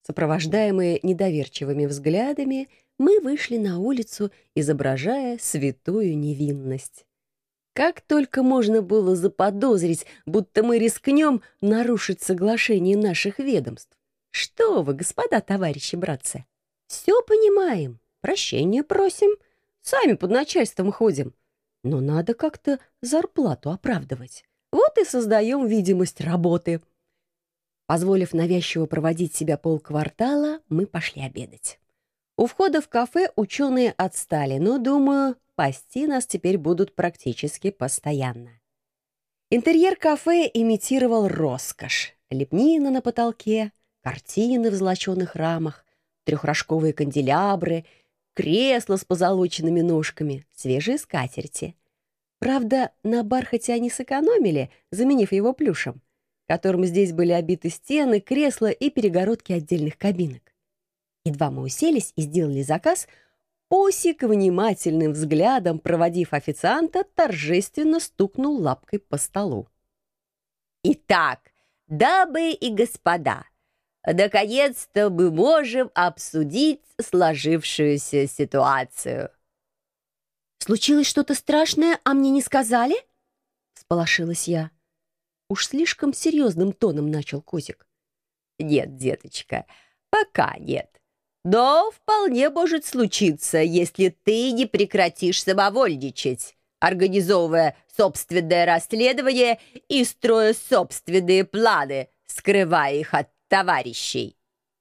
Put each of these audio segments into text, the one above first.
Сопровождаемые недоверчивыми взглядами, мы вышли на улицу, изображая святую невинность. Как только можно было заподозрить, будто мы рискнем нарушить соглашение наших ведомств. Что вы, господа товарищи братцы, все понимаем, прощения просим, сами под начальством ходим, но надо как-то зарплату оправдывать. Вот и создаем видимость работы. Позволив навязчиво проводить себя полквартала, мы пошли обедать. У входа в кафе ученые отстали, но, думаю, пасти нас теперь будут практически постоянно. Интерьер кафе имитировал роскошь. Лепнина на потолке, картины в золоченых рамах, трехрожковые канделябры, кресла с позолоченными ножками, свежие скатерти. Правда, на бархате они сэкономили, заменив его плюшем, которым здесь были обиты стены, кресла и перегородки отдельных кабинок. Едва мы уселись и сделали заказ, Осик, внимательным взглядом проводив официанта, торжественно стукнул лапкой по столу. «Итак, дамы и господа, наконец-то мы можем обсудить сложившуюся ситуацию». «Случилось что-то страшное, а мне не сказали?» — всполошилась я. Уж слишком серьезным тоном начал Козик. «Нет, деточка, пока нет. Но вполне может случиться, если ты не прекратишь самовольничать, организовывая собственное расследование и строя собственные планы, скрывая их от товарищей».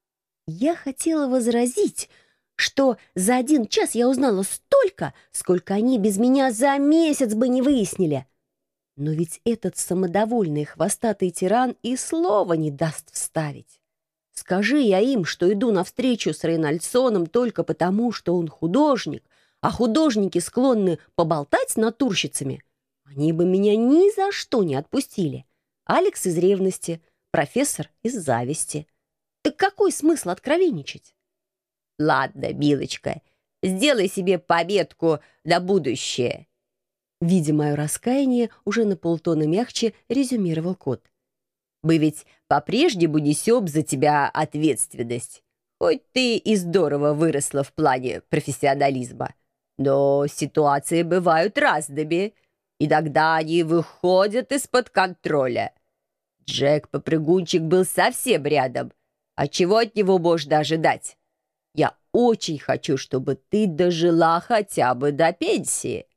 Я хотела возразить, что за 1 час я узнала столько, сколько они без меня за месяц бы не выяснили. Но ведь этот самодовольный хвостатый тиран и слова не даст вставить. Скажи я им, что иду навстречу с Рейнольдсоном только потому, что он художник, а художники склонны поболтать с натурщицами, они бы меня ни за что не отпустили. Алекс из ревности, профессор из зависти. Так какой смысл откровенничать? Ладно, милочка, сделай себе пометку на будущее. Видя мое раскаяние, уже на полтона мягче резюмировал кот. Мы ведь по-прежнему несем за тебя ответственность. Хоть ты и здорово выросла в плане профессионализма. Но ситуации бывают разными. Иногда они выходят из-под контроля. Джек-попрыгунчик был совсем рядом. А чего от него можно ожидать? Я очень хочу, чтобы ты дожила хотя бы до пенсии.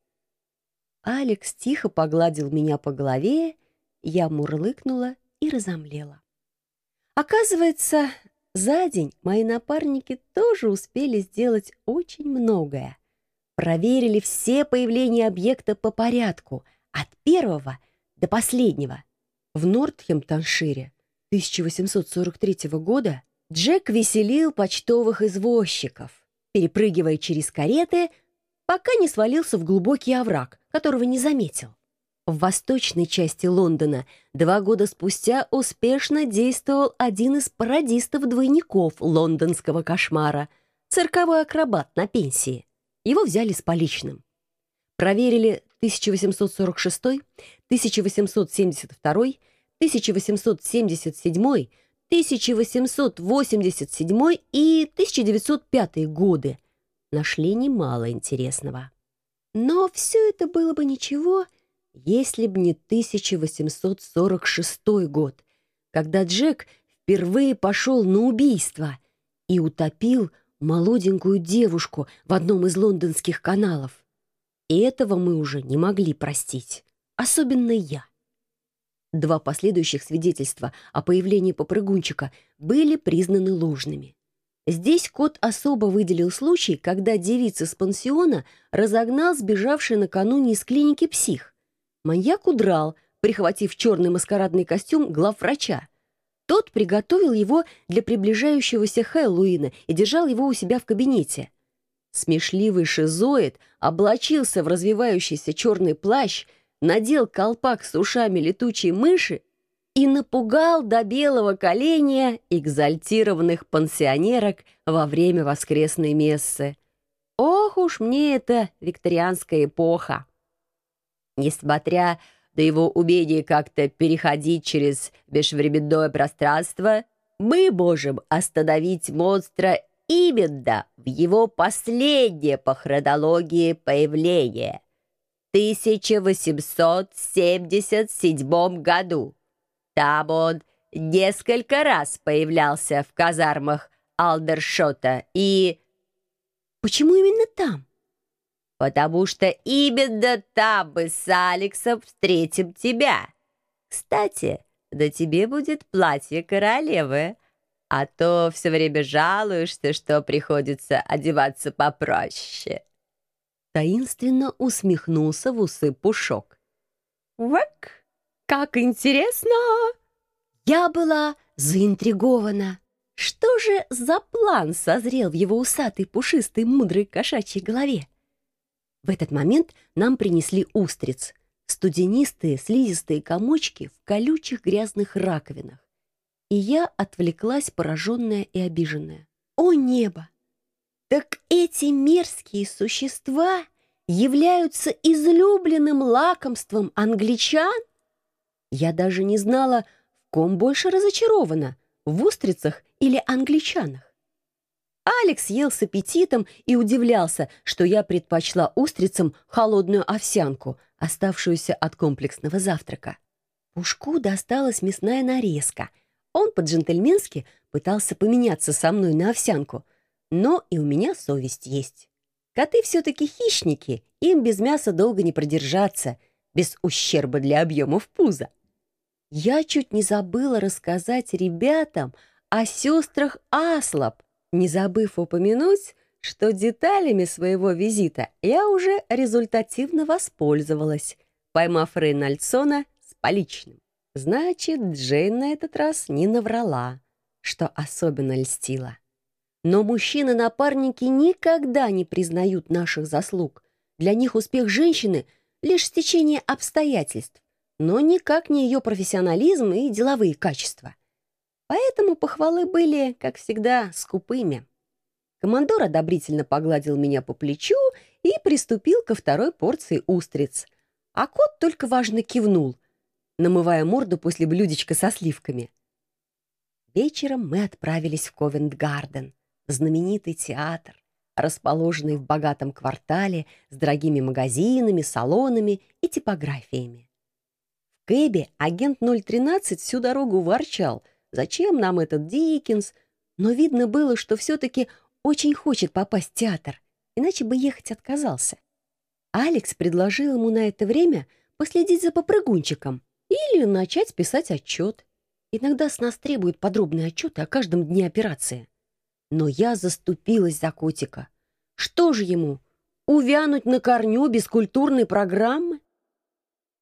Алекс тихо погладил меня по голове, я мурлыкнула и разомлела. Оказывается, за день мои напарники тоже успели сделать очень многое. Проверили все появления объекта по порядку, от первого до последнего. В Нортхемптоншире 1843 года Джек веселил почтовых извозчиков, перепрыгивая через кареты, пока не свалился в глубокий овраг, которого не заметил. В восточной части Лондона 2 года спустя успешно действовал один из пародистов-двойников лондонского кошмара, цирковой акробат на пенсии. Его взяли с поличным. Проверили 1846, 1872, 1877, 1887 и 1905 годы. Нашли немало интересного. Но все это было бы ничего, если б не 1846 год, когда Джек впервые пошел на убийство и утопил молоденькую девушку в одном из лондонских каналов. И этого мы уже не могли простить, особенно я. 2 последующих свидетельства о появлении попрыгунчика были признаны ложными. Здесь кот особо выделил случай, когда девица с пансиона разогнал сбежавший накануне из клиники псих. Маньяк удрал, прихватив черный маскарадный костюм главврача. Тот приготовил его для приближающегося Хэллоуина и держал его у себя в кабинете. Смешливый шизоид облачился в развивающийся черный плащ, надел колпак с ушами летучей мыши и напугал до белого коленя экзальтированных пансионерок во время воскресной мессы. Ох уж мне эта викторианская эпоха! Несмотря на его умение как-то переходить через межвременное пространство, Мы можем остановить монстра именно в его последнее по хронологии появление в 1877 году. Там он несколько раз появлялся в казармах Алдершота и... Почему именно там? Потому что именно там мы с Алексом встретим тебя. Кстати, на тебе будет платье королевы, а то все время жалуешься, что приходится одеваться попроще. Таинственно усмехнулся в усы Пушок. «Вак, как интересно!» Я была заинтригована. Что же за план созрел в его усатой, пушистой, мудрой кошачьей голове? В этот момент нам принесли устриц. Студенистые, слизистые комочки в колючих грязных раковинах. И я отвлеклась, пораженная и обиженная. О небо! Так эти мерзкие существа являются излюбленным лакомством англичан? Я даже не знала, в ком больше разочарована, в устрицах или англичанах. Алекс ел с аппетитом и удивлялся, что я предпочла устрицам холодную овсянку, оставшуюся от комплексного завтрака. Пушку досталась мясная нарезка. Он по-джентльменски пытался поменяться со мной на овсянку, но и у меня совесть есть. Коты все-таки хищники, им без мяса долго не продержаться, без ущерба для объемов пуза. Я чуть не забыла рассказать ребятам о сестрах Аслоп, не забыв упомянуть, что деталями своего визита я уже результативно воспользовалась, поймав Рейнольдсона с поличным. Значит, Джейн на этот раз не наврала, что особенно льстило. Но мужчины-напарники никогда не признают наших заслуг. Для них успех женщины — лишь стечение обстоятельств, но никак не ее профессионализм и деловые качества. Поэтому похвалы были, как всегда, скупыми. Командор одобрительно погладил меня по плечу и приступил ко второй порции устриц. А кот только важно кивнул, намывая морду после блюдечка со сливками. Вечером мы отправились в Ковент-Гарден, знаменитый театр, расположенный в богатом квартале с дорогими магазинами, салонами и типографиями. В кэбе агент 013 всю дорогу ворчал, зачем нам этот Диккенс, но видно было, что все-таки очень хочет попасть в театр, иначе бы ехать отказался. Алекс предложил ему на это время последить за попрыгунчиком или начать писать отчет. Иногда с нас требуют подробные отчеты о каждом дне операции. Но я заступилась за котика. Что же ему, увянуть на корню без культурной программы?